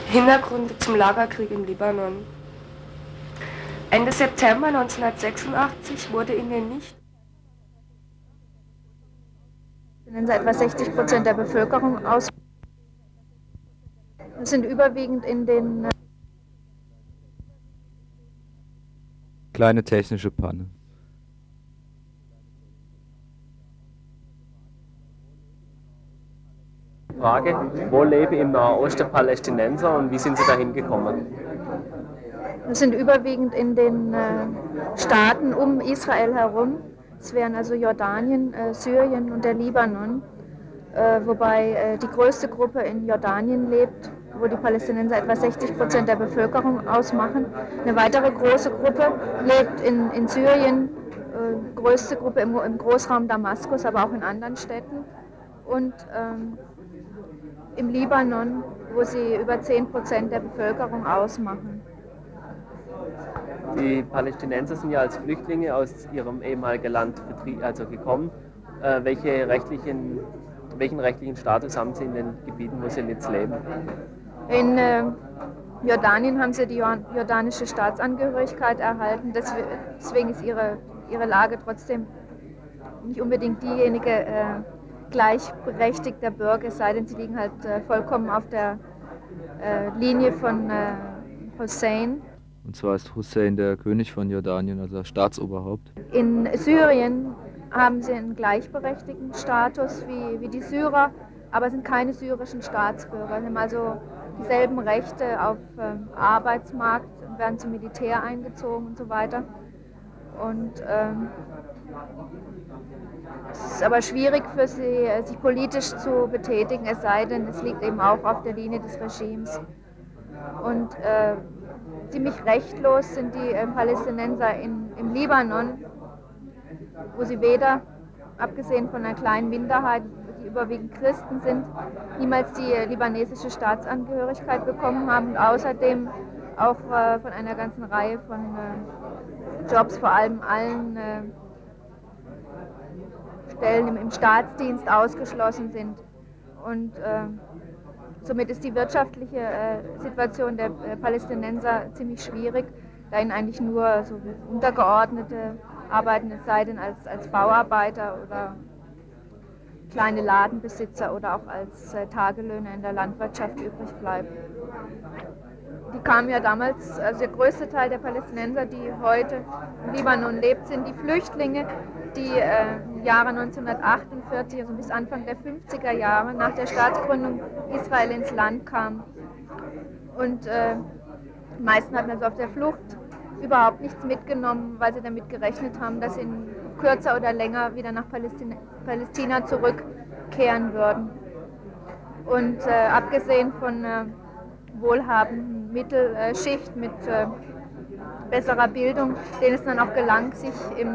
Hintergründe zum Lagerkrieg im Libanon. Ende September 1986 wurde in den nicht etwa 60% der Bevölkerung aus. Das sind überwiegend in den Kleine technische Panne. Frage, wo leben im Nahen Osten Palästinenser und wie sind sie dahin gekommen? Das sind überwiegend in den Staaten um Israel herum. Es wären also Jordanien, Syrien und der Libanon, wobei die größte Gruppe in Jordanien lebt, wo die Palästinenser etwa 60% der Bevölkerung ausmachen. Eine weitere große Gruppe lebt in Syrien, größte Gruppe im Großraum Damaskus, aber auch in anderen Städten. Und im Libanon, wo sie über 10% der Bevölkerung ausmachen. Die Palästinenser sind ja als Flüchtlinge aus ihrem ehemaligen Land gekommen. Welchen rechtlichen Status haben sie in den Gebieten, wo sie jetzt leben? In Jordanien haben sie die jordanische Staatsangehörigkeit erhalten. Deswegen ist ihre Lage trotzdem nicht unbedingt diejenige gleichberechtigter Bürger, es sei denn, sie liegen halt vollkommen auf der Linie von Hussein. Und zwar ist Hussein der König von Jordanien, also das Staatsoberhaupt. In Syrien haben sie einen gleichberechtigten Status wie die Syrer, aber sind keine syrischen Staatsbürger. Sie haben also dieselben Rechte auf Arbeitsmarkt, werden zum Militär eingezogen und so weiter. Und es ist aber schwierig für sie, sich politisch zu betätigen, es sei denn, es liegt eben auch auf der Linie des Regimes. Und ziemlich rechtlos sind die Palästinenser im Libanon, wo sie weder, abgesehen von einer kleinen Minderheit, die überwiegend Christen sind, niemals die libanesische Staatsangehörigkeit bekommen haben und außerdem auch von einer ganzen Reihe von Jobs, vor allem allen Stellen im Staatsdienst ausgeschlossen sind. Und somit ist die wirtschaftliche Situation der Palästinenser ziemlich schwierig, da ihnen eigentlich nur so Untergeordnete arbeiten, es sei denn als Bauarbeiter oder kleine Ladenbesitzer oder auch als Tagelöhner in der Landwirtschaft übrig bleiben. Die kamen ja damals, also der größte Teil der Palästinenser, die heute im Libanon lebt, sind die Flüchtlinge, die im Jahre 1948, also bis Anfang der 50er Jahre, nach der Staatsgründung Israel ins Land kamen. Und die meisten hatten also auf der Flucht überhaupt nichts mitgenommen, weil sie damit gerechnet haben, dass sie in kürzer oder länger wieder nach Palästina zurückkehren würden. Und abgesehen von wohlhabenden Mittelschicht mit besserer Bildung, denen es dann auch gelang, sich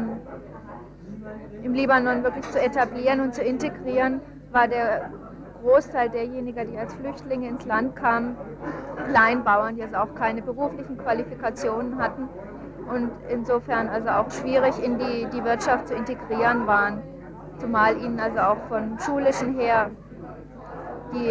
im Libanon wirklich zu etablieren und zu integrieren, war der Großteil derjenigen, die als Flüchtlinge ins Land kamen, Kleinbauern, die also auch keine beruflichen Qualifikationen hatten und insofern also auch schwierig in die Wirtschaft zu integrieren waren, zumal ihnen also auch von schulischen her die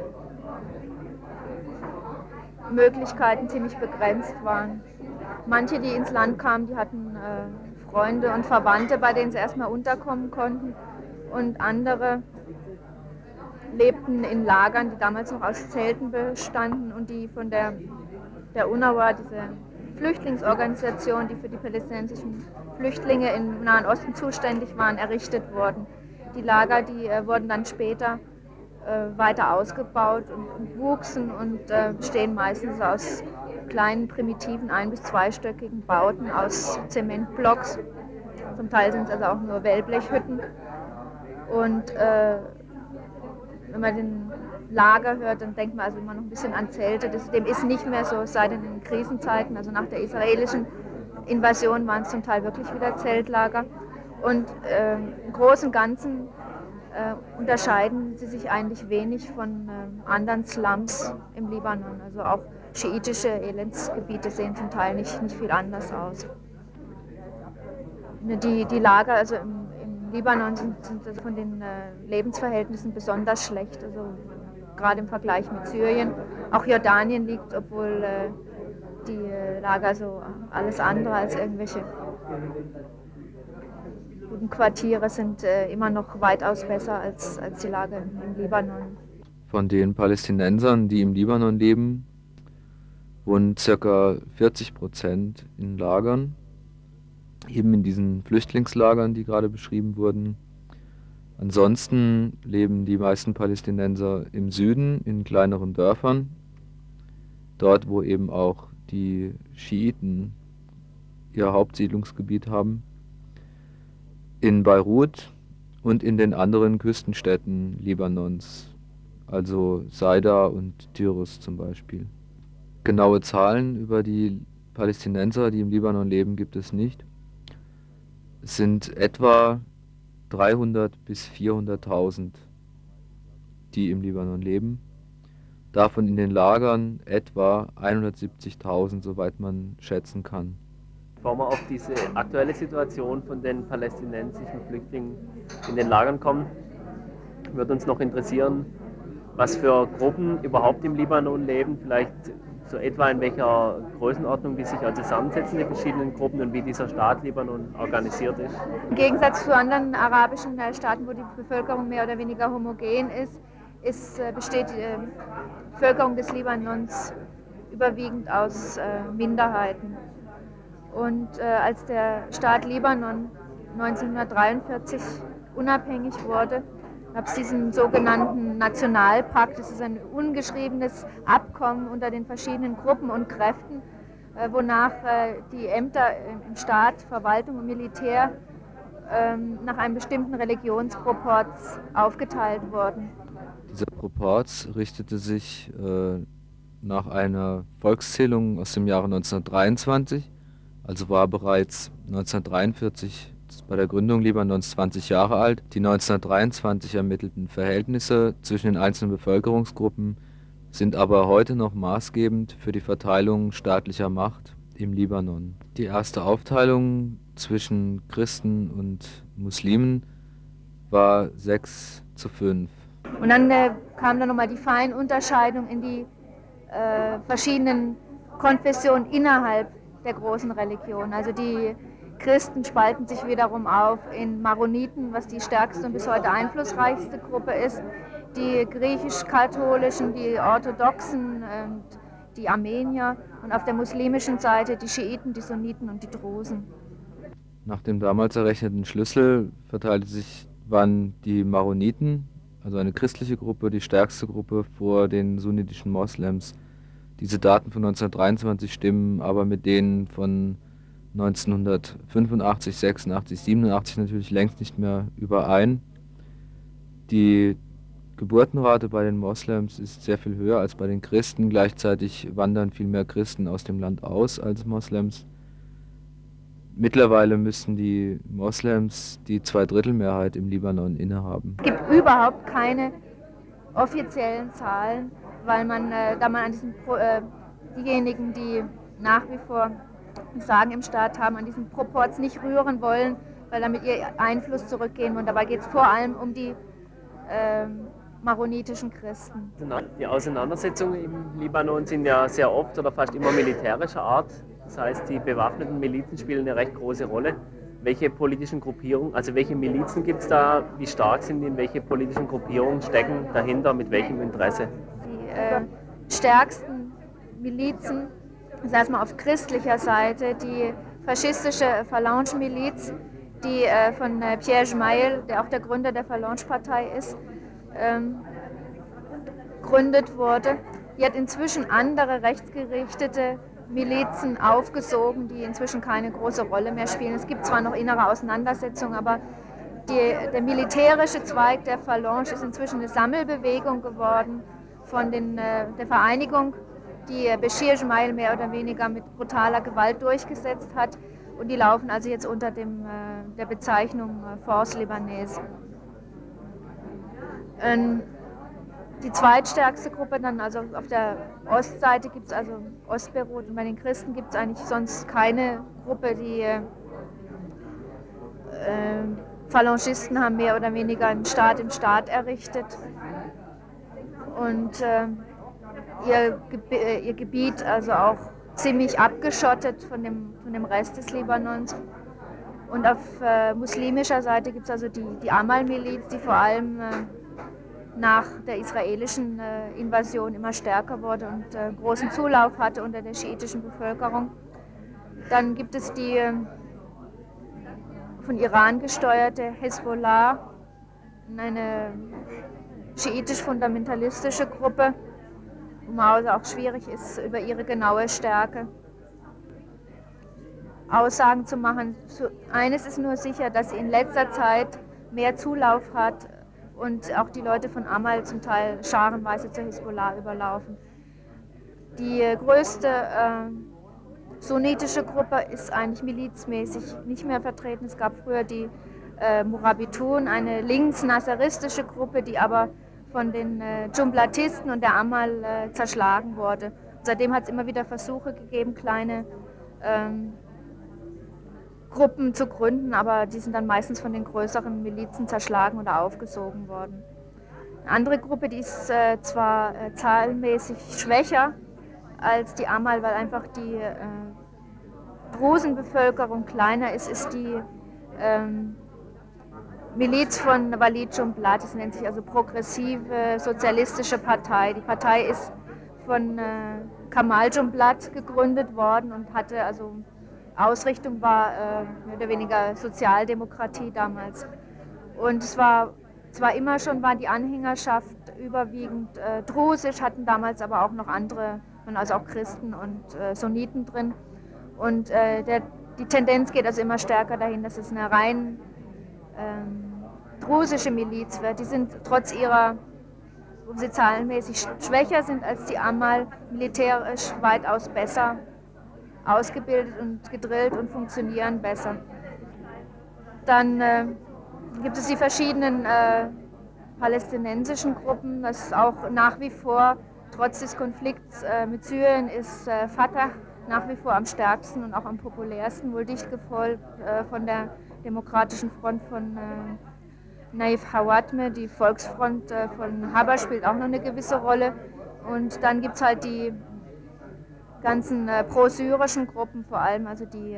Möglichkeiten ziemlich begrenzt waren. Manche, die ins Land kamen, die hatten Freunde und Verwandte, bei denen sie erstmal unterkommen konnten, und andere lebten in Lagern, die damals noch aus Zelten bestanden und die von der UNRWA, diese Flüchtlingsorganisation, die für die palästinensischen Flüchtlinge im Nahen Osten zuständig waren, errichtet wurden. Die Lager, die wurden dann später weiter ausgebaut und wuchsen und bestehen meistens aus kleinen, primitiven, ein- bis zweistöckigen Bauten aus Zementblocks. Zum Teil sind es also auch nur Wellblechhütten. Und wenn man den Lager hört, dann denkt man also immer noch ein bisschen an Zelte. Dem ist nicht mehr so, es sei denn in Krisenzeiten, also nach der israelischen Invasion waren es zum Teil wirklich wieder Zeltlager. Und im Großen und Ganzen unterscheiden sie sich eigentlich wenig von anderen Slums im Libanon. Also auch schiitische Elendsgebiete sehen zum Teil nicht viel anders aus. Die Lager also im Libanon sind also von den Lebensverhältnissen besonders schlecht. Also gerade im Vergleich mit Syrien. Auch Jordanien liegt, obwohl die Lager so alles andere als irgendwelche guten Quartiere sind, immer noch weitaus besser als die Lage im Libanon. Von den Palästinensern, die im Libanon leben, wohnen ca. 40% in Lagern, eben in diesen Flüchtlingslagern, die gerade beschrieben wurden. Ansonsten leben die meisten Palästinenser im Süden in kleineren Dörfern, dort wo eben auch die Schiiten ihr Hauptsiedlungsgebiet haben, in Beirut und in den anderen Küstenstädten Libanons, also Saida und Tyros zum Beispiel. Genaue Zahlen über die Palästinenser, die im Libanon leben, gibt es nicht. Es sind etwa 300.000 bis 400.000, die im Libanon leben. Davon in den Lagern etwa 170.000, soweit man schätzen kann. Bevor wir auf diese aktuelle Situation von den palästinensischen Flüchtlingen in den Lagern kommen, würde uns noch interessieren, was für Gruppen überhaupt im Libanon leben, vielleicht so etwa in welcher Größenordnung die sich also zusammensetzen, die verschiedenen Gruppen, und wie dieser Staat Libanon organisiert ist. Im Gegensatz zu anderen arabischen Staaten, wo die Bevölkerung mehr oder weniger homogen besteht die Bevölkerung des Libanons überwiegend aus Minderheiten. Und als der Staat Libanon 1943 unabhängig wurde, gab es diesen sogenannten Nationalpakt. Das ist ein ungeschriebenes Abkommen unter den verschiedenen Gruppen und Kräften, wonach die Ämter im Staat, Verwaltung und Militär nach einem bestimmten Religionsproporz aufgeteilt wurden. Dieser Proporz richtete sich nach einer Volkszählung aus dem Jahre 1923, also war bereits 1943 bei der Gründung Libanons 20 Jahre alt. Die 1923 ermittelten Verhältnisse zwischen den einzelnen Bevölkerungsgruppen sind aber heute noch maßgebend für die Verteilung staatlicher Macht im Libanon. Die erste Aufteilung zwischen Christen und Muslimen war 6:5. Und dann kam dann nochmal die Feinunterscheidung in die verschiedenen Konfessionen innerhalb der großen Religion. Also die Christen spalten sich wiederum auf in Maroniten, was die stärkste und bis heute einflussreichste Gruppe ist, die griechisch-katholischen, die Orthodoxen und die Armenier, und auf der muslimischen Seite die Schiiten, die Sunniten und die Drusen. Nach dem damals errechneten Schlüssel waren die Maroniten, also eine christliche Gruppe, die stärkste Gruppe vor den sunnitischen Moslems. Diese Daten von 1923 stimmen aber mit denen von 1985, 86, 87 natürlich längst nicht mehr überein. Die Geburtenrate bei den Moslems ist sehr viel höher als bei den Christen. Gleichzeitig wandern viel mehr Christen aus dem Land aus als Moslems. Mittlerweile müssen die Moslems die Zweidrittelmehrheit im Libanon innehaben. Es gibt überhaupt keine offiziellen Zahlen, weil da man an diejenigen, die nach wie vor Sagen im Staat haben, an diesen Proporz nicht rühren wollen, weil damit ihr Einfluss zurückgehen. Und dabei geht es vor allem um die maronitischen Christen. Die Auseinandersetzungen im Libanon sind ja sehr oft oder fast immer militärischer Art. Das heißt, die bewaffneten Milizen spielen eine recht große Rolle. Welche politischen Gruppierungen, also welche Milizen gibt es da, wie stark sind die, in welche politischen Gruppierungen stecken dahinter, mit welchem Interesse? Die stärksten Milizen, das ist erstmal auf christlicher Seite, die faschistische Phalange-Miliz, die von Pierre Gemayel, der auch der Gründer der Phalange-Partei ist, gegründet wurde. Die hat inzwischen andere rechtsgerichtete Milizen aufgesogen, die inzwischen keine große Rolle mehr spielen. Es gibt zwar noch innere Auseinandersetzungen, aber der militärische Zweig der Phalange ist inzwischen eine Sammelbewegung geworden von der Vereinigung, die Bashir Gemayel mehr oder weniger mit brutaler Gewalt durchgesetzt hat. Und die laufen also jetzt unter der Bezeichnung Force Libanaise. Die zweitstärkste Gruppe dann, also auf der Ostseite gibt es also Ostbeirut, und bei den Christen gibt es eigentlich sonst keine Gruppe. Die Phalangisten haben mehr oder weniger einen Staat im Staat errichtet. und ihr Gebiet also auch ziemlich abgeschottet von dem Rest des Libanons. Und auf muslimischer Seite gibt es also die Amal-Miliz, die vor allem nach der israelischen Invasion immer stärker wurde und großen Zulauf hatte unter der schiitischen Bevölkerung. Dann gibt es die von Iran gesteuerte Hezbollah, eine schiitisch-fundamentalistische Gruppe, wo man also auch schwierig ist, über ihre genaue Stärke Aussagen zu machen. Eines ist nur sicher, dass sie in letzter Zeit mehr Zulauf hat und auch die Leute von Amal zum Teil scharenweise zur Hezbollah überlaufen. Die größte sunnitische Gruppe ist eigentlich milizmäßig nicht mehr vertreten. Es gab früher die Murabitun, eine links-nasseristische Gruppe, die aber von den Dschumblatisten und der Amal zerschlagen wurde. Seitdem hat es immer wieder Versuche gegeben, kleine Gruppen zu gründen, aber die sind dann meistens von den größeren Milizen zerschlagen oder aufgesogen worden. Eine andere Gruppe, die ist zwar zahlenmäßig schwächer als die Amal, weil einfach die Drusenbevölkerung kleiner ist, ist die Miliz von Walid Jumblat. Das nennt sich also Progressive Sozialistische Partei. Die Partei ist von Kamal Jumblat gegründet worden und hatte also Ausrichtung war mehr oder weniger Sozialdemokratie damals. Und es war zwar immer schon, war die Anhängerschaft überwiegend drusisch, hatten damals aber auch noch andere, also auch Christen und Sunniten drin. Und die Tendenz geht also immer stärker dahin, dass es eine rein drusische Miliz wird. Die sind trotz ihrer, wo sie zahlenmäßig schwächer sind als die Amal, militärisch weitaus besser ausgebildet und gedrillt und funktionieren besser. Dann gibt es die verschiedenen palästinensischen Gruppen, das auch nach wie vor, trotz des Konflikts mit Syrien, ist Fatah nach wie vor am stärksten und auch am populärsten, wohl dicht gefolgt von der Demokratischen Front von Naif Hawatmeh. Die Volksfront von Haber spielt auch noch eine gewisse Rolle. Und dann gibt es halt die ganzen pro-syrischen Gruppen, vor allem also die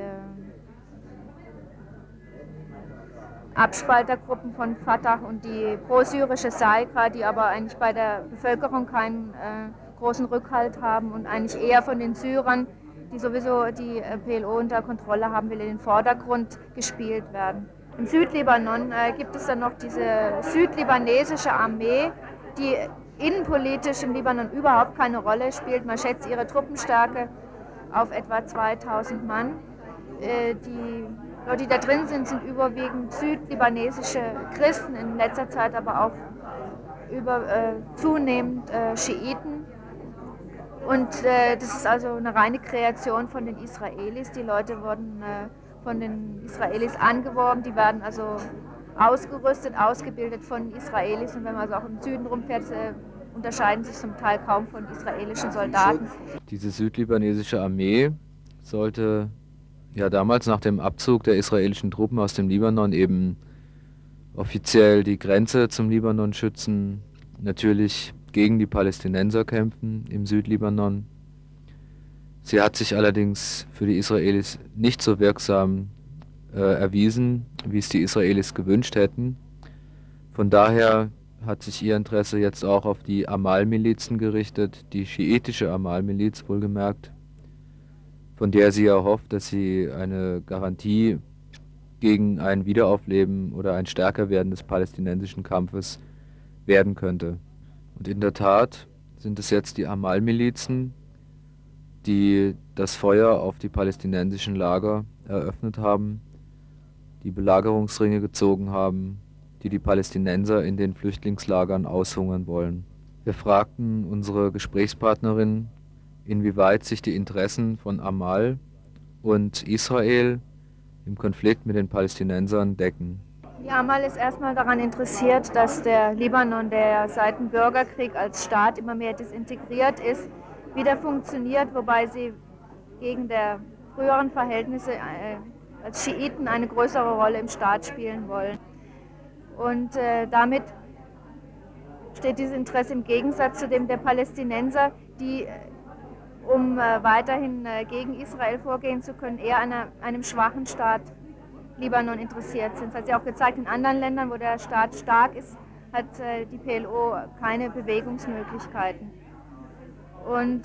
Abspaltergruppen von Fatah und die pro-syrische Saika, die aber eigentlich bei der Bevölkerung keinen großen Rückhalt haben und eigentlich eher von den Syrern, die sowieso die PLO unter Kontrolle haben will, in den Vordergrund gespielt werden. Im Südlibanon gibt es dann noch diese südlibanesische Armee, die innenpolitisch im Libanon überhaupt keine Rolle spielt. Man schätzt ihre Truppenstärke auf etwa 2000 Mann. Die Leute, die da drin sind, sind überwiegend südlibanesische Christen, in letzter Zeit aber auch zunehmend Schiiten. Und das ist also eine reine Kreation von den Israelis. Die Leute wurden von den Israelis angeworben, die werden also ausgerüstet, ausgebildet von Israelis. Und wenn man also auch im Süden rumfährt, unterscheiden sich zum Teil kaum von israelischen Soldaten. Diese südlibanesische Armee sollte ja damals nach dem Abzug der israelischen Truppen aus dem Libanon eben offiziell die Grenze zum Libanon schützen, natürlich gegen die Palästinenser kämpfen im Südlibanon. Sie hat sich allerdings für die Israelis nicht so wirksam erwiesen, wie es die Israelis gewünscht hätten. Von daher hat sich ihr Interesse jetzt auch auf die Amal-Milizen gerichtet, die schiitische Amal-Miliz wohlgemerkt, von der sie erhofft, dass sie eine Garantie gegen ein Wiederaufleben oder ein Stärkerwerden des palästinensischen Kampfes werden könnte. Und in der Tat sind es jetzt die Amal-Milizen, die das Feuer auf die palästinensischen Lager eröffnet haben, die Belagerungsringe gezogen haben, die die Palästinenser in den Flüchtlingslagern aushungern wollen. Wir fragten unsere Gesprächspartnerin, inwieweit sich die Interessen von Amal und Israel im Konflikt mit den Palästinensern decken. Die Amal ist erstmal daran interessiert, dass der Libanon, der seit dem Bürgerkrieg als Staat immer mehr desintegriert ist, wieder funktioniert, wobei sie gegen der früheren Verhältnisse als Schiiten eine größere Rolle im Staat spielen wollen. Und damit steht dieses Interesse im Gegensatz zu dem der Palästinenser, die, um weiterhin gegen Israel vorgehen zu können, eher an einem schwachen Staat Libanon interessiert sind. Das hat sich auch gezeigt, in anderen Ländern, wo der Staat stark ist, hat die PLO keine Bewegungsmöglichkeiten. Und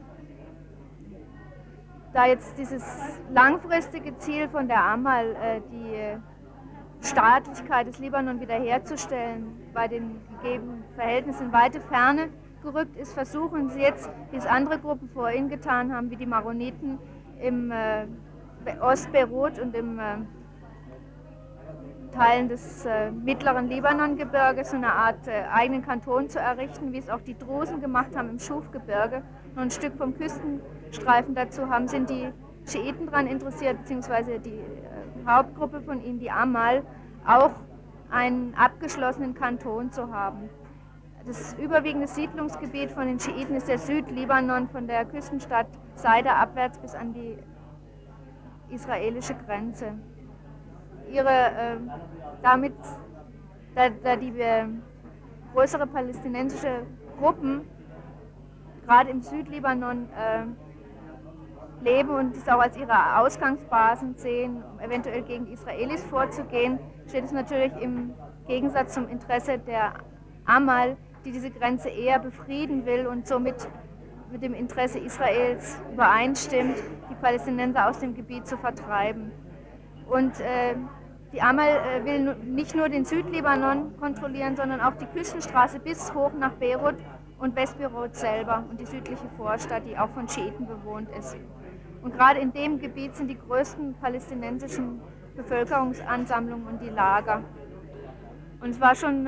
da jetzt dieses langfristige Ziel von der Amal, die Staatlichkeit des Libanon wiederherzustellen, bei den gegebenen Verhältnissen in weite Ferne gerückt ist, versuchen sie jetzt, wie es andere Gruppen vor ihnen getan haben, wie die Maroniten im Ostbeirut und im Teilen des mittleren Libanongebirges, so eine Art eigenen Kanton zu errichten, wie es auch die Drusen gemacht haben im Schufgebirge. Nur ein Stück vom Küstenstreifen dazu haben, sind die Schiiten daran interessiert, beziehungsweise die Hauptgruppe von ihnen, die Amal, auch einen abgeschlossenen Kanton zu haben. Das überwiegende Siedlungsgebiet von den Schiiten ist der Südlibanon, von der Küstenstadt Saida abwärts bis an die israelische Grenze. Da die größere palästinensische Gruppen gerade im Südlibanon leben und es auch als ihre Ausgangsbasen sehen, um eventuell gegen die Israelis vorzugehen, steht es natürlich im Gegensatz zum Interesse der Amal, die diese Grenze eher befrieden will und somit mit dem Interesse Israels übereinstimmt, die Palästinenser aus dem Gebiet zu vertreiben. Und die Amal will nicht nur den Südlibanon kontrollieren, sondern auch die Küstenstraße bis hoch nach Beirut und Westbeirut selber und die südliche Vorstadt, die auch von Schiiten bewohnt ist. Und gerade in dem Gebiet sind die größten palästinensischen Bevölkerungsansammlungen und die Lager. Und es war schon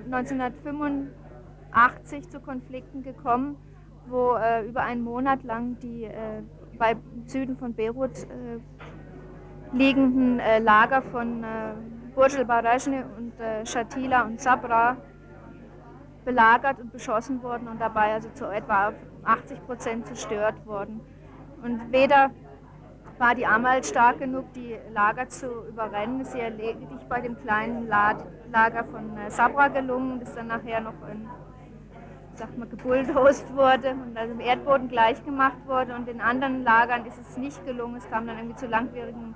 1985 zu Konflikten gekommen, wo über einen Monat lang die bei Süden von Beirut liegenden Lager von Burj al-Barajne und Shatila und Sabra belagert und beschossen wurden und dabei also zu etwa 80% zerstört wurden. Und weder war die Amal stark genug, die Lager zu überrennen, ist ihr lediglich bei dem kleinen Lager von Sabra gelungen, das dann nachher noch gebulldozed wurde und also im Erdboden gleichgemacht wurde. Und in anderen Lagern ist es nicht gelungen, es kam dann irgendwie zu langwierigen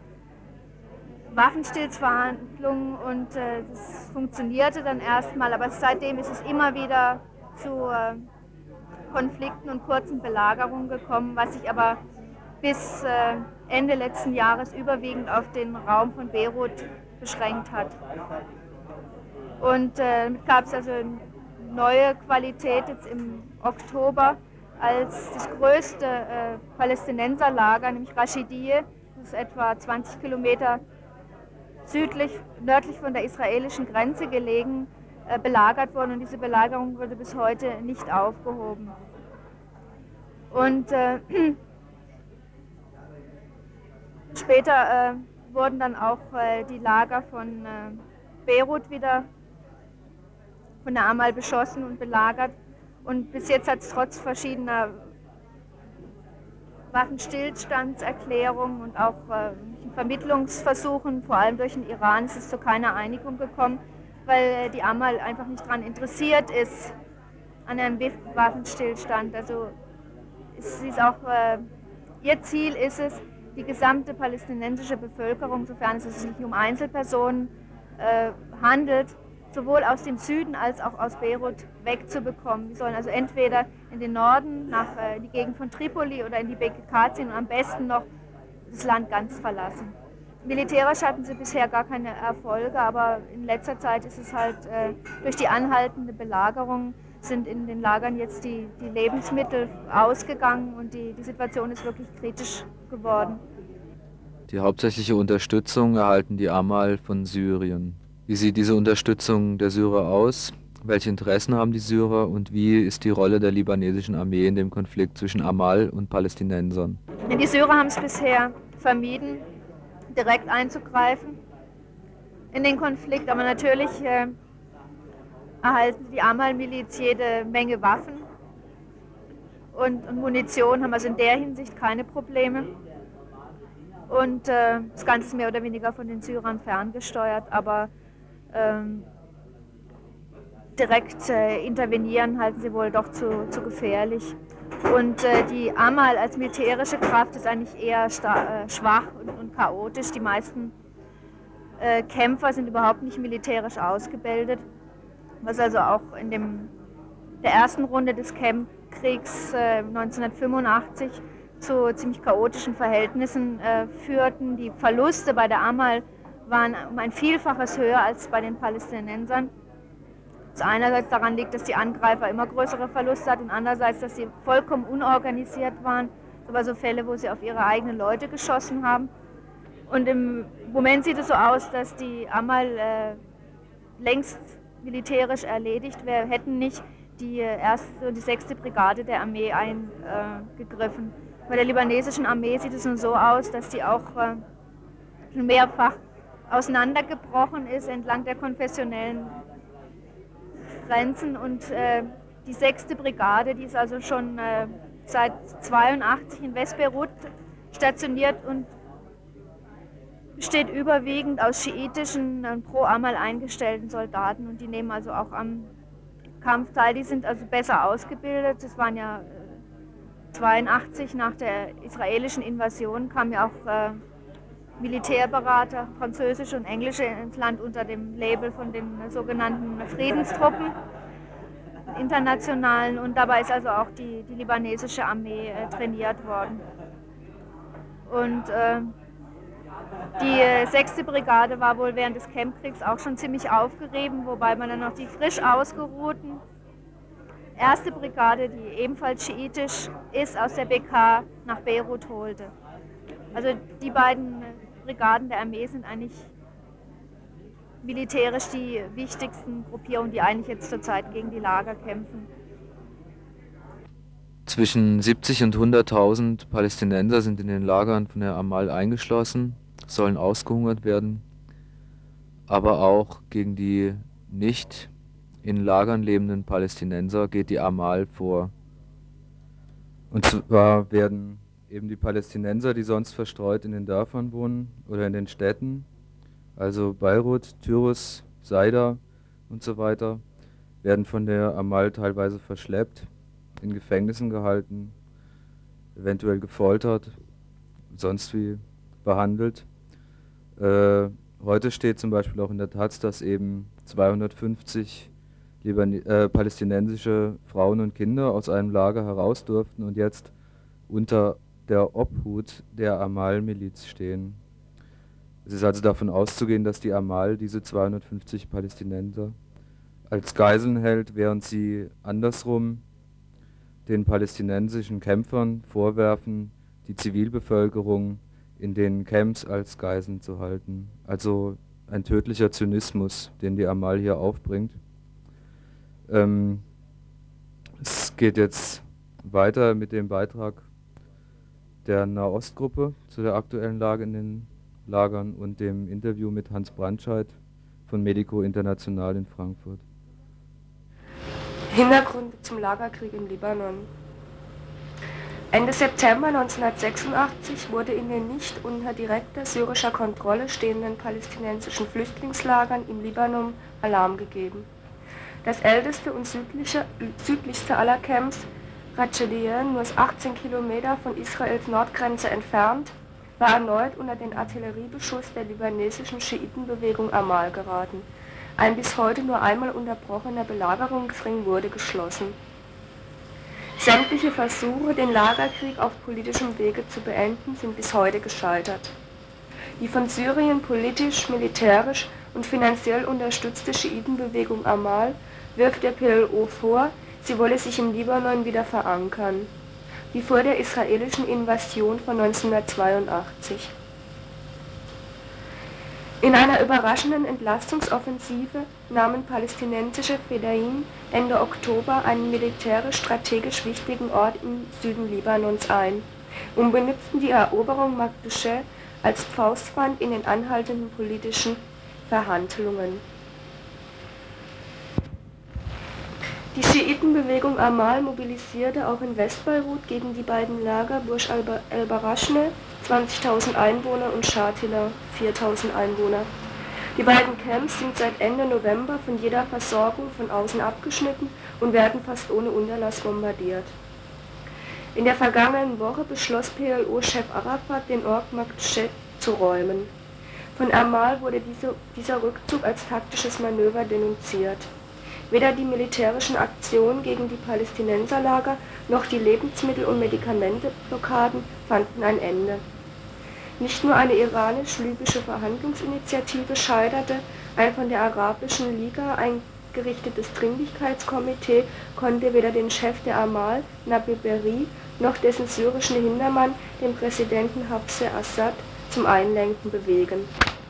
Waffenstillsverhandlungen und das funktionierte dann erstmal, aber seitdem ist es immer wieder zu Konflikten und kurzen Belagerungen gekommen, was sich aber bis Ende letzten Jahres überwiegend auf den Raum von Beirut beschränkt hat. Und damit gab es also eine neue Qualität jetzt im Oktober, als das größte Palästinenserlager, nämlich Rashidiyeh, das ist etwa 20 Kilometer nördlich von der israelischen Grenze gelegen, belagert worden, und diese Belagerung wurde bis heute nicht aufgehoben. Und später wurden dann auch die Lager von Beirut wieder von der Amal beschossen und belagert, und bis jetzt hat es trotz verschiedener Waffenstillstandserklärungen und auch Vermittlungsversuchen, vor allem durch den Iran, ist es zu keiner Einigung gekommen, weil die Amal einfach nicht daran interessiert ist, an einem Waffenstillstand. Also ihr Ziel ist es, die gesamte palästinensische Bevölkerung, sofern es sich nicht um Einzelpersonen handelt, sowohl aus dem Süden als auch aus Beirut wegzubekommen. Die sollen also entweder in den Norden, nach die Gegend von Tripoli oder in die BKK ziehen und am besten noch das Land ganz verlassen. Militärisch hatten sie bisher gar keine Erfolge, aber in letzter Zeit ist es halt durch die anhaltende Belagerung sind in den Lagern jetzt die Lebensmittel ausgegangen und die Situation ist wirklich kritisch geworden. Die hauptsächliche Unterstützung erhalten die Amal von Syrien. Wie sieht diese Unterstützung der Syrer aus? Welche Interessen haben die Syrer und wie ist die Rolle der libanesischen Armee in dem Konflikt zwischen Amal und Palästinensern? Die Syrer haben es bisher vermieden, direkt einzugreifen in den Konflikt, aber natürlich erhalten die Amal-Miliz jede Menge Waffen und Munition, haben also in der Hinsicht keine Probleme. Und das Ganze ist mehr oder weniger von den Syrern ferngesteuert, aber direkt intervenieren, halten sie wohl doch zu gefährlich. Und die Amal als militärische Kraft ist eigentlich eher schwach und chaotisch. Die meisten Kämpfer sind überhaupt nicht militärisch ausgebildet, was also auch in der ersten Runde des Campkriegs 1985 zu ziemlich chaotischen Verhältnissen führten. Die Verluste bei der Amal waren um ein Vielfaches höher als bei den Palästinensern. Was einerseits daran liegt, dass die Angreifer immer größere Verluste hatten und andererseits, dass sie vollkommen unorganisiert waren. Das waren so Fälle, wo sie auf ihre eigenen Leute geschossen haben. Und im Moment sieht es so aus, dass die Amal längst militärisch erledigt wäre, hätten nicht die erste und die 6. Brigade der Armee eingegriffen. Bei der libanesischen Armee sieht es nun so aus, dass die auch schon mehrfach auseinandergebrochen ist entlang der konfessionellen Grenzen und die 6. Brigade, die ist also schon seit 1982 in Westbeirut stationiert und besteht überwiegend aus schiitischen und pro Amal eingestellten Soldaten und die nehmen also auch am Kampf teil. Die sind also besser ausgebildet. Das waren ja 1982 nach der israelischen Invasion kamen ja auch Militärberater, französische und englische, ins Land unter dem Label von den sogenannten Friedenstruppen, internationalen. Und dabei ist also auch die libanesische Armee trainiert worden. Und die 6. Brigade war wohl während des Campkriegs auch schon ziemlich aufgerieben, wobei man dann noch die frisch ausgeruhten 1. Brigade, die ebenfalls schiitisch ist, aus der BK nach Beirut holte. Also die beiden Brigaden der Armee sind eigentlich militärisch die wichtigsten Gruppierungen, die eigentlich jetzt zurzeit gegen die Lager kämpfen. Zwischen 70 und 100.000 Palästinenser sind in den Lagern von der Amal eingeschlossen, sollen ausgehungert werden, aber auch gegen die nicht in Lagern lebenden Palästinenser geht die Amal vor. Und zwar werden eben die Palästinenser, die sonst verstreut in den Dörfern wohnen oder in den Städten, also Beirut, Tyrus, Saida und so weiter, werden von der Amal teilweise verschleppt, in Gefängnissen gehalten, eventuell gefoltert, sonst wie behandelt. Heute steht zum Beispiel auch in der Taz, dass eben 250 palästinensische Frauen und Kinder aus einem Lager heraus durften und jetzt unter der Obhut der Amal-Miliz stehen. Es ist also davon auszugehen, dass die Amal diese 250 Palästinenser als Geiseln hält, während sie andersrum den palästinensischen Kämpfern vorwerfen, die Zivilbevölkerung in den Camps als Geiseln zu halten. Also ein tödlicher Zynismus, den die Amal hier aufbringt. Es geht jetzt weiter mit dem Beitrag der Nahostgruppe zu der aktuellen Lage in den Lagern und dem Interview mit Hans Brandscheid von Medico International in Frankfurt. Hintergründe zum Lagerkrieg im Libanon. Ende September 1986 wurde in den nicht unter direkter syrischer Kontrolle stehenden palästinensischen Flüchtlingslagern im Libanon Alarm gegeben. Das älteste und südlichste aller Camps, Rachediyeh, nur 18 Kilometer von Israels Nordgrenze entfernt, war erneut unter den Artilleriebeschuss der libanesischen Schiitenbewegung Amal geraten. Ein bis heute nur einmal unterbrochener Belagerungsring wurde geschlossen. Sämtliche Versuche, den Lagerkrieg auf politischem Wege zu beenden, sind bis heute gescheitert. Die von Syrien politisch, militärisch und finanziell unterstützte Schiitenbewegung Amal wirft der PLO vor, sie wolle sich im Libanon wieder verankern, wie vor der israelischen Invasion von 1982. In einer überraschenden Entlastungsoffensive nahmen palästinensische Fedayeen Ende Oktober einen militärisch-strategisch wichtigen Ort im Süden Libanons ein und benutzten die Eroberung Magdusche als Faustpfand in den anhaltenden politischen Verhandlungen. Die Schiitenbewegung Amal mobilisierte auch in Westbeirut gegen die beiden Lager Burj al-Barashne, 20.000 Einwohner, und Shatila, 4.000 Einwohner. Die beiden Camps sind seit Ende November von jeder Versorgung von außen abgeschnitten und werden fast ohne Unterlass bombardiert. In der vergangenen Woche beschloss PLO-Chef Arafat, den Ort Maktshed zu räumen. Von Amal wurde dieser Rückzug als taktisches Manöver denunziert. Weder die militärischen Aktionen gegen die Palästinenserlager noch die Lebensmittel- und Medikamenteblockaden fanden ein Ende. Nicht nur eine iranisch-libysche Verhandlungsinitiative scheiterte, ein von der Arabischen Liga eingerichtetes Dringlichkeitskomitee konnte weder den Chef der Amal, Nabil Berri, noch dessen syrischen Hintermann, den Präsidenten Hafez Assad, zum Einlenken bewegen.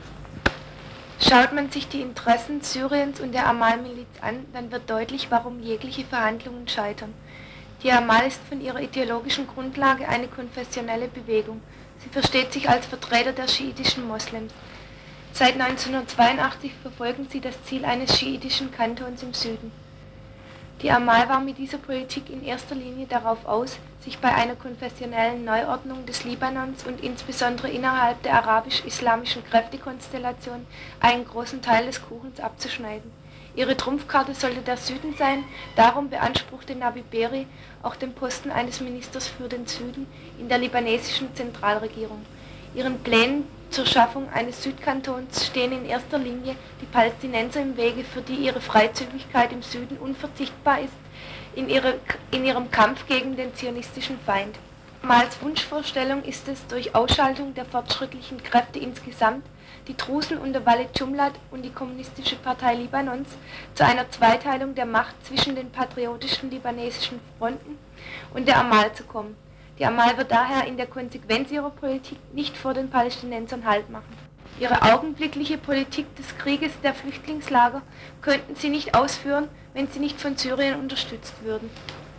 Schaut man sich die Interessen Syriens und der Amal-Miliz an, dann wird deutlich, warum jegliche Verhandlungen scheitern. Die Amal ist von ihrer ideologischen Grundlage eine konfessionelle Bewegung. Sie versteht sich als Vertreter der schiitischen Moslems. Seit 1982 verfolgen sie das Ziel eines schiitischen Kantons im Süden. Die Amal war mit dieser Politik in erster Linie darauf aus, sich bei einer konfessionellen Neuordnung des Libanons und insbesondere innerhalb der arabisch-islamischen Kräftekonstellation einen großen Teil des Kuchens abzuschneiden. Ihre Trumpfkarte sollte der Süden sein, darum beanspruchte Nabi Berri auch den Posten eines Ministers für den Süden in der libanesischen Zentralregierung. Ihren Plänen zur Schaffung eines Südkantons stehen in erster Linie die Palästinenser im Wege, für die ihre Freizügigkeit im Süden unverzichtbar ist in ihrem Kampf gegen den zionistischen Feind. Amals Wunschvorstellung ist es, durch Ausschaltung der fortschrittlichen Kräfte insgesamt, die Drusen unter Walid Jumlat und die Kommunistische Partei Libanons, zu einer Zweiteilung der Macht zwischen den patriotischen libanesischen Fronten und der Amal zu kommen. Die Amal wird daher in der Konsequenz ihrer Politik nicht vor den Palästinensern Halt machen. Ihre augenblickliche Politik des Krieges der Flüchtlingslager könnten sie nicht ausführen, wenn sie nicht von Syrien unterstützt würden.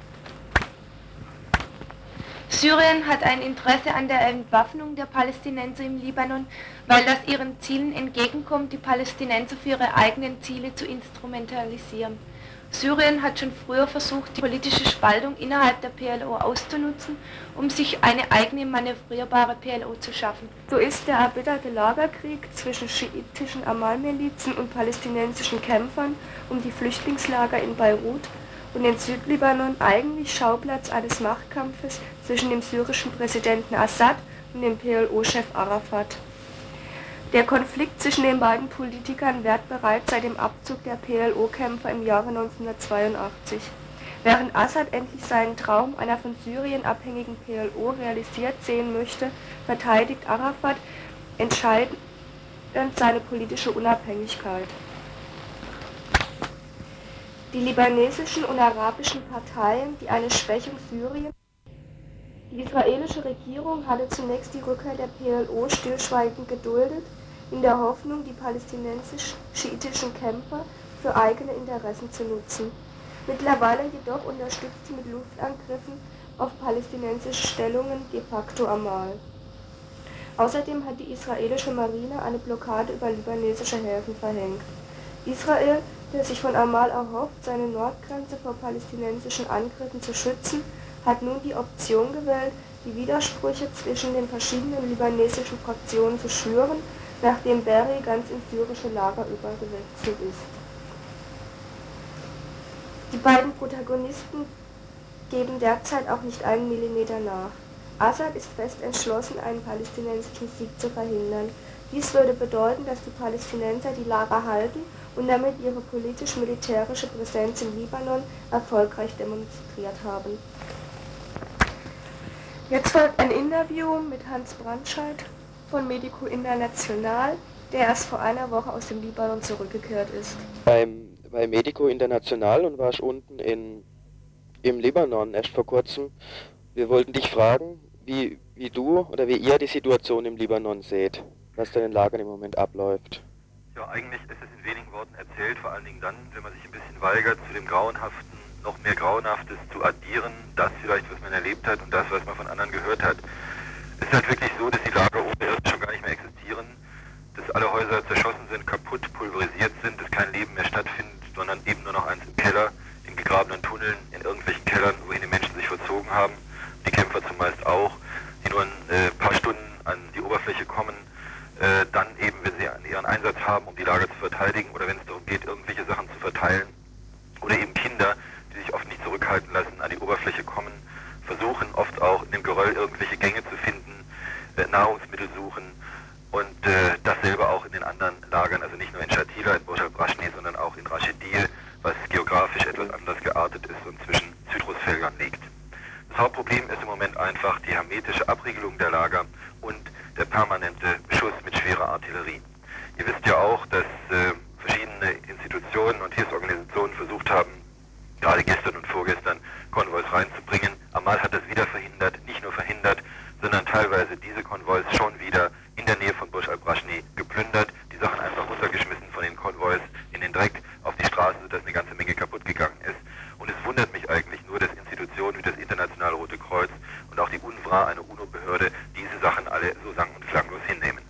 Syrien hat ein Interesse an der Entwaffnung der Palästinenser im Libanon, weil das ihren Zielen entgegenkommt, die Palästinenser für ihre eigenen Ziele zu instrumentalisieren. Syrien hat schon früher versucht, die politische Spaltung innerhalb der PLO auszunutzen, um sich eine eigene manövrierbare PLO zu schaffen. So ist der erbitterte Lagerkrieg zwischen schiitischen Amal-Milizen und palästinensischen Kämpfern um die Flüchtlingslager in Beirut und in Südlibanon eigentlich Schauplatz eines Machtkampfes zwischen dem syrischen Präsidenten Assad und dem PLO-Chef Arafat. Der Konflikt zwischen den beiden Politikern währt bereits seit dem Abzug der PLO-Kämpfer im Jahre 1982. Während Assad endlich seinen Traum einer von Syrien abhängigen PLO realisiert sehen möchte, verteidigt Arafat entscheidend seine politische Unabhängigkeit. Die libanesischen und arabischen Parteien, die eine Schwächung Syriens. Die israelische Regierung hatte zunächst die Rückkehr der PLO stillschweigend geduldet, in der Hoffnung, die palästinensisch-schiitischen Kämpfer für eigene Interessen zu nutzen. Mittlerweile jedoch unterstützt sie mit Luftangriffen auf palästinensische Stellungen de facto Amal. Außerdem hat die israelische Marine eine Blockade über libanesische Häfen verhängt. Israel, der sich von Amal erhofft, seine Nordgrenze vor palästinensischen Angriffen zu schützen, hat nun die Option gewählt, die Widersprüche zwischen den verschiedenen libanesischen Fraktionen zu schüren, nachdem Berri ganz ins syrische Lager übergewechselt ist. Die beiden Protagonisten geben derzeit auch nicht einen Millimeter nach. Assad ist fest entschlossen, einen palästinensischen Sieg zu verhindern. Dies würde bedeuten, dass die Palästinenser die Lager halten und damit ihre politisch-militärische Präsenz im Libanon erfolgreich demonstriert haben. Jetzt folgt ein Interview mit Hans Brandscheid von Medico International, der erst vor einer Woche aus dem Libanon zurückgekehrt ist. Bei Medico International und warst unten im Libanon erst vor kurzem. Wir wollten dich fragen, wie du oder wie ihr die Situation im Libanon seht, was da in den Lagern im Moment abläuft. Ja, eigentlich ist es in wenigen Worten erzählt, vor allen Dingen dann, wenn man sich ein bisschen weigert, zu dem Grauenhaften noch mehr Grauenhaftes zu addieren, das vielleicht, was man erlebt hat und das, was man von anderen gehört hat. Es ist halt wirklich so, dass die Lager oberirdisch schon gar nicht mehr existieren, dass alle Häuser zerschossen sind, kaputt, pulverisiert sind, dass kein Leben mehr stattfindet, sondern eben nur noch eins im Keller, in gegrabenen Tunneln, in irgendwelchen Kellern, wohin die Menschen sich verzogen haben, die Kämpfer zumeist auch, die nur ein paar Stunden an die Oberfläche kommen, dann eben, wenn sie ihren Einsatz haben, um die Lager zu verteidigen, oder wenn es darum geht, irgendwelche Sachen zu verteilen, oder eben Kinder, die sich oft nicht zurückhalten lassen, an die Oberfläche kommen, versuchen oft auch in dem Geröll irgendwelche Gänge zu finden, Nahrungsmittel suchen und das selber auch in den anderen Lagern, also nicht nur in Shatila, in Burj al-Brashni, sondern auch in Rashidiyeh, was geografisch etwas anders geartet ist und zwischen Zitrusfeldern liegt. Das Hauptproblem ist im Moment einfach die hermetische Abriegelung der Lager und der permanente Beschuss mit schwerer Artillerie. Ihr wisst ja auch, dass verschiedene Institutionen und Hilfsorganisationen versucht haben, gerade gestern und vorgestern Konvois reinzubringen. Amal hat das wieder verhindert, nicht nur verhindert, sondern teilweise diese Konvois schon wieder in der Nähe von Burj al-Brashni geplündert, die Sachen einfach runtergeschmissen von den Konvois in den Dreck auf die Straße, sodass eine ganze Menge kaputt gegangen ist. Und es wundert mich eigentlich nur, dass Institutionen wie das Internationale Rote Kreuz und auch die UNRWA, eine UNO-Behörde, diese Sachen alle so sang- und klanglos hinnehmen.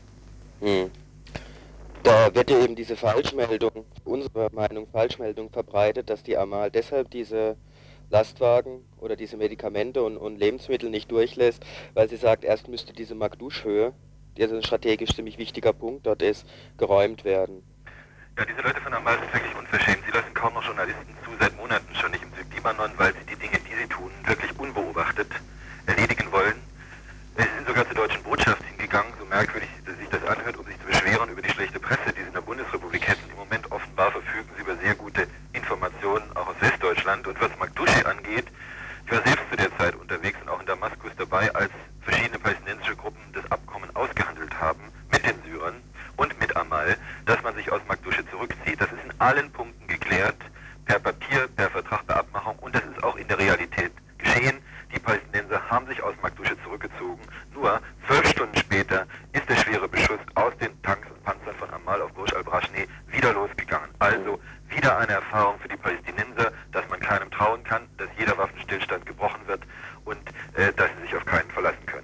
Da wird ja eben diese Falschmeldung, unserer Meinung Falschmeldung verbreitet, dass die Amal deshalb diese Lastwagen oder diese Medikamente und Lebensmittel nicht durchlässt, weil sie sagt, erst müsste diese Magdusch-Höhe, die also ein strategisch ziemlich wichtiger Punkt dort ist, geräumt werden. Ja, diese Leute von Amal sind wirklich unverschämt. Sie lassen kaum noch Journalisten zu, seit Monaten schon nicht im Südlibanon, weil sie die Dinge, die sie tun, wirklich unbeobachtet erledigen wollen. Sie sind sogar zur deutschen Botschaft hingegangen, so merkwürdig sich das anhört, um sich zu beschweren über die schlechte Presse, die sie in der Bundesrepublik hätten. Im Moment offenbar verfügen sie über sehr gute Informationen, auch aus Westdeutschland. Und was Magdushi angeht, ich war selbst zu der Zeit unterwegs und auch in Damaskus dabei, als verschiedene palästinensische Gruppen das Abkommen ausgehandelt haben mit den Syrern und mit Amal, dass man sich aus Magdushi zurückzieht. Das ist in allen Punkten geklärt, per Papier, per Vertrag, per Abmachung, und das ist auch in der Realität geschehen. Die Palästinenser haben sich aus Magdushi zurückgezogen. Nur 12 Stunden später ist der schwere Beschuss aus den Tanks und Panzern von Amal auf Burj al-Brashni wieder losgegangen. Also wieder eine Erfahrung für die Palästinenser, dass man keinem trauen kann, dass jeder Waffenstillstand gebrochen wird und dass sie sich auf keinen verlassen können.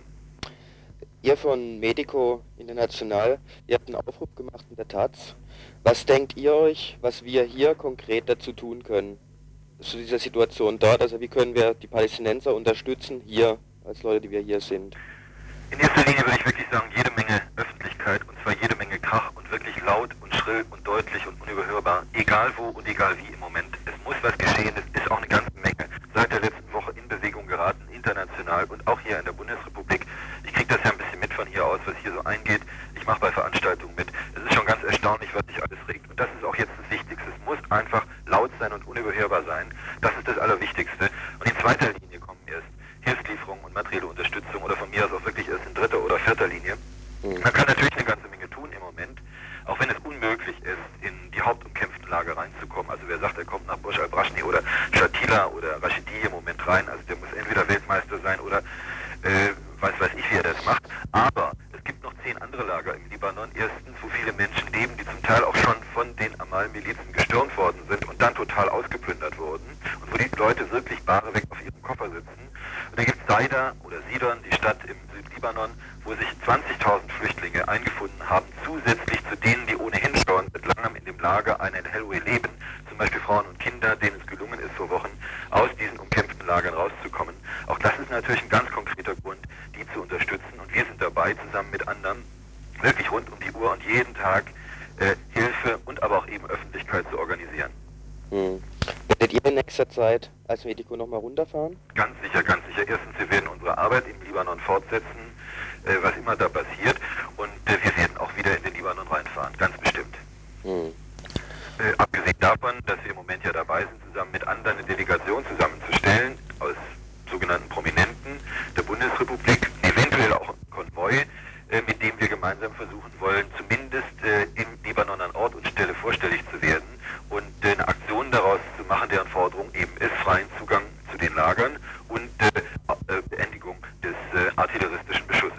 Ihr von Medico International, ihr habt einen Aufruf gemacht in der Taz. Was denkt ihr euch, was wir hier konkret dazu tun können? Zu dieser Situation dort, also wie können wir die Palästinenser unterstützen, hier, als Leute, die wir hier sind? In erster Linie würde ich wirklich sagen, jede Menge Öffentlichkeit, und zwar jede Menge Krach und wirklich laut und schrill und deutlich und unüberhörbar, egal wo und egal wie im Moment. Es muss was geschehen, es ist auch eine ganze Menge seit der letzten Woche in Bewegung geraten, international und auch hier in der Bundesrepublik. Ich kriege das ja ein bisschen mit von hier aus, was hier so eingeht. Ich mache bei Veranstaltungen mit. Es ist schon ganz erstaunlich, was sich alles regt. Und das ist auch jetzt das Wichtigste. Es muss einfach laut sein und unüberhörbar sein. Das ist das Allerwichtigste. Und in zweiter Linie kommen erst Hilfslieferungen und materielle Unterstützung oder von mir aus auch wirklich erst in dritter oder vierter Linie. Man kann natürlich eine ganze Menge tun im Moment, auch wenn es unmöglich ist, in die hauptumkämpften Lager reinzukommen. Also wer sagt, er kommt nach Burj al-Brashni oder Shatila oder Rashidiyeh im Moment rein, also der muss entweder Weltmeister sein oder weiß ich, wie er das macht. Aber es gibt noch 10 andere Lager im Libanon. Erstens, wo viele Menschen leben, die zum Teil auch schon von den Amal-Milizen gestürmt worden sind und dann total ausgeplündert wurden. Und wo die Leute wirklich bare weg auf ihrem Koffer sitzen. Und dann gibt es Saida oder Sidon, die Stadt im Südlibanon, wo sich 20.000 Flüchtlinge eingefunden haben, zusätzlich zu denen, die ohnehin schon seit langem in dem Lager einer in Helway leben. Zum Beispiel Frauen und Kinder, denen es gelungen ist, vor Wochen aus diesen umkämpften Lagern rauszukommen. Auch das ist natürlich ein ganz konkreter Grund, die zu unterstützen. Und wir sind dabei, zusammen mit anderen, wirklich rund um die Uhr und jeden Tag Hilfe und aber auch eben Öffentlichkeit zu organisieren. Werdet ihr in nächster Zeit als Medico nochmal runterfahren? Ganz sicher, ganz sicher. Erstens, wir werden unsere Arbeit im Libanon fortsetzen, was immer da passiert. Und wir werden auch wieder in den Libanon reinfahren, ganz bestimmt. Abgesehen davon, dass wir im Moment ja dabei sind, zusammen mit anderen eine Delegation zusammenzustellen, aus sogenannten Prominenten der Bundesrepublik, eventuell auch ein Konvoi, mit dem wir gemeinsam versuchen wollen, zumindest im Libanon an Ort und Stelle vorstellig zu werden und eine Aktion daraus zu machen, deren Forderung eben ist, freien Zugang zu den Lagern und Beendigung des artilleristischen Beschusses.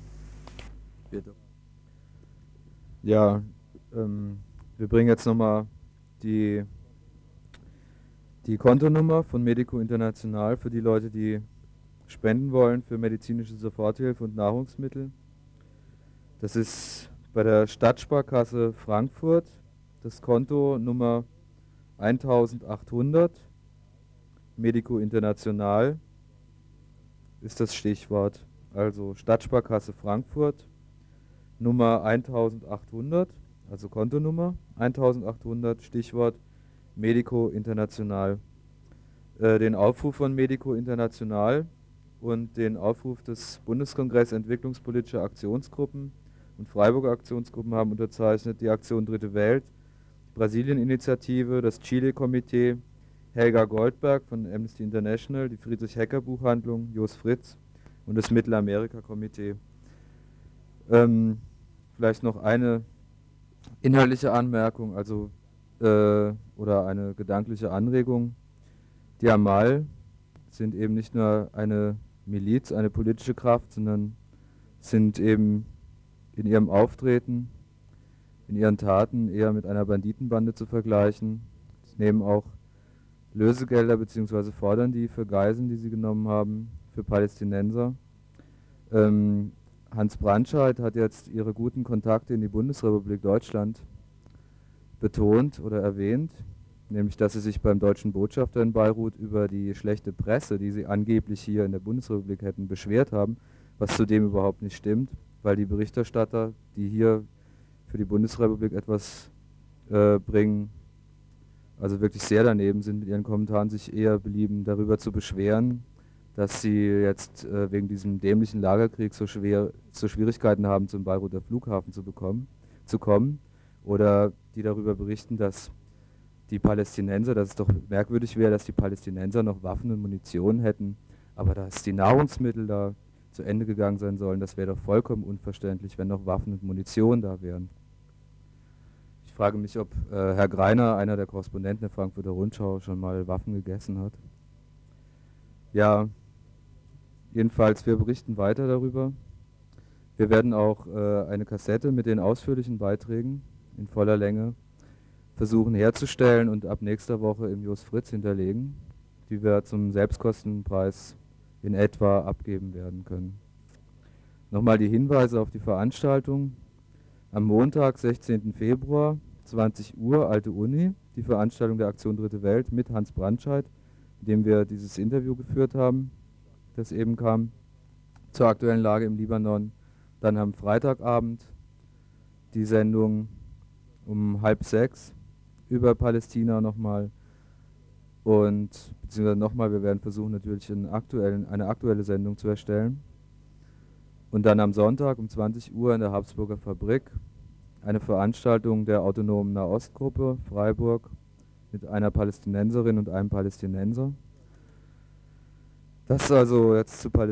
Ja, wir bringen jetzt nochmal die Kontonummer von Medico International für die Leute, die spenden wollen für medizinische Soforthilfe und Nahrungsmittel. Das ist bei der Stadtsparkasse Frankfurt das Konto Nummer 1800. Medico International ist das Stichwort. Also Stadtsparkasse Frankfurt Nummer 1800, also Kontonummer 1800, Stichwort Medico International. Den Aufruf von Medico International und den Aufruf des Bundeskongress Entwicklungspolitischer Aktionsgruppen und Freiburger Aktionsgruppen haben unterzeichnet die Aktion Dritte Welt, die Brasilien-Initiative, das Chile-Komitee, Helga Goldberg von Amnesty International, die Friedrich-Hecker-Buchhandlung, Jos Fritz und das Mittelamerika-Komitee. Vielleicht noch eine inhaltliche Anmerkung, also oder eine gedankliche Anregung. Die Amal sind eben nicht nur eine Miliz, eine politische Kraft, sondern sind eben in ihrem Auftreten, in ihren Taten eher mit einer Banditenbande zu vergleichen. Sie nehmen auch Lösegelder bzw. fordern die für Geiseln, die sie genommen haben, für Palästinenser. Hans Brandscheid hat jetzt ihre guten Kontakte in die Bundesrepublik Deutschland betont oder erwähnt, nämlich dass sie sich beim deutschen Botschafter in Beirut über die schlechte Presse, die sie angeblich hier in der Bundesrepublik hätten, beschwert haben, was zudem überhaupt nicht stimmt, weil die Berichterstatter, die hier für die Bundesrepublik etwas bringen, also wirklich sehr daneben sind mit ihren Kommentaren, sich eher belieben, darüber zu beschweren, dass sie jetzt wegen diesem dämlichen Lagerkrieg so Schwierigkeiten haben, zum Beiruter Flughafen zu kommen, oder die darüber berichten, dass die Palästinenser, dass es doch merkwürdig wäre, dass die Palästinenser noch Waffen und Munition hätten, aber dass die Nahrungsmittel da zu Ende gegangen sein sollen, das wäre doch vollkommen unverständlich, wenn noch Waffen und Munition da wären. Ich frage mich, ob Herr Greiner, einer der Korrespondenten der Frankfurter Rundschau, schon mal Waffen gegessen hat. Ja, jedenfalls, wir berichten weiter darüber. Wir werden auch eine Kassette mit den ausführlichen Beiträgen in voller Länge versuchen herzustellen und ab nächster Woche im Jos Fritz hinterlegen, die wir zum Selbstkostenpreis in etwa abgeben werden können. Nochmal die Hinweise auf die Veranstaltung. Am Montag, 16. Februar, 20 Uhr, Alte Uni, die Veranstaltung der Aktion Dritte Welt mit Hans Brandscheid, mit dem wir dieses Interview geführt haben, das eben kam, zur aktuellen Lage im Libanon. Dann am Freitagabend die Sendung um 5:30 über Palästina nochmal. Und beziehungsweise nochmal, wir werden versuchen natürlich eine aktuelle Sendung zu erstellen. Und dann am Sonntag um 20 Uhr in der Habsburger Fabrik eine Veranstaltung der Autonomen Nahostgruppe Freiburg mit einer Palästinenserin und einem Palästinenser. Das also jetzt zu Palästina.